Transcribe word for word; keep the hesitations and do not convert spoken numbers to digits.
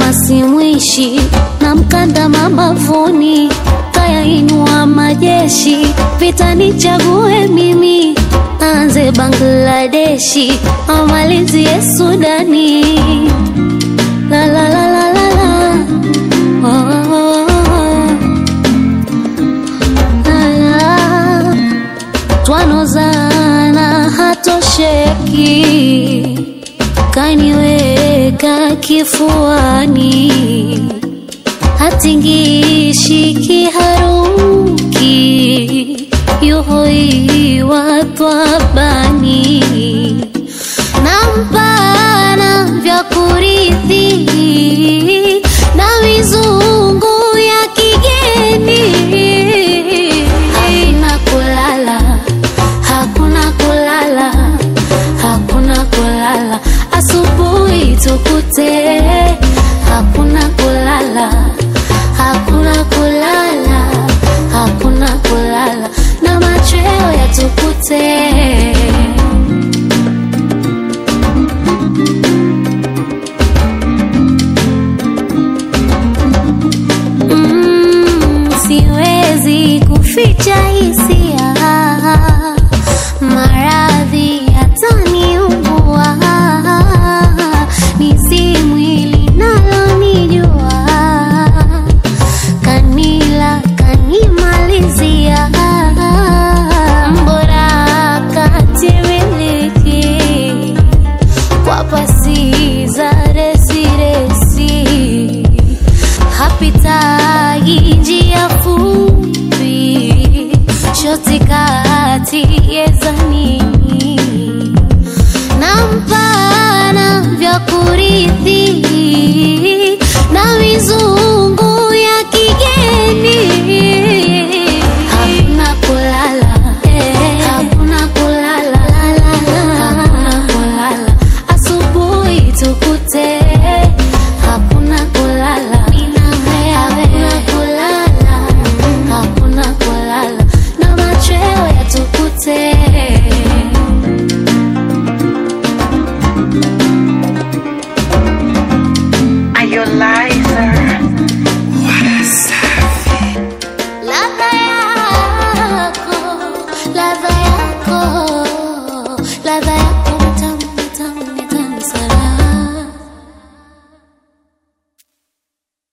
kama simwishi na mkanda mabavuni, kaya inua majeshi, vita nichague mimi, anze Bangladeshi amalizie Sudani. La la la la la la, oh, oh, oh, oh. La la, twanozana hatosheki, kaniweka kifuani, hatingishi kiharuki, yuhoi watwabani, nampana vya kurithi na mizungu ya kigeni. Hakuna kulala, hakuna kulala, hakuna kulala, asubuhi tukute. Hakuna kulala, hakuna kulala, hakuna kulala, na machweo yatukute. Mm, siwezi kuficha hisia, maradhi yataniumbua, nisi mwili nalo nijua, kanila kanimalizia, mbora katimiliki, kwa pasi za resi resi, hapitagi njia fupi, shoti kati yezanini, nampana vya kurithi na mizungu ya kigeni. Hakuna kulala, hakuna kulala, hakuna kulala, asubuhi tukute. Hakuna kulala, hakuna kulala, hakuna kulala, na machweo yatukute.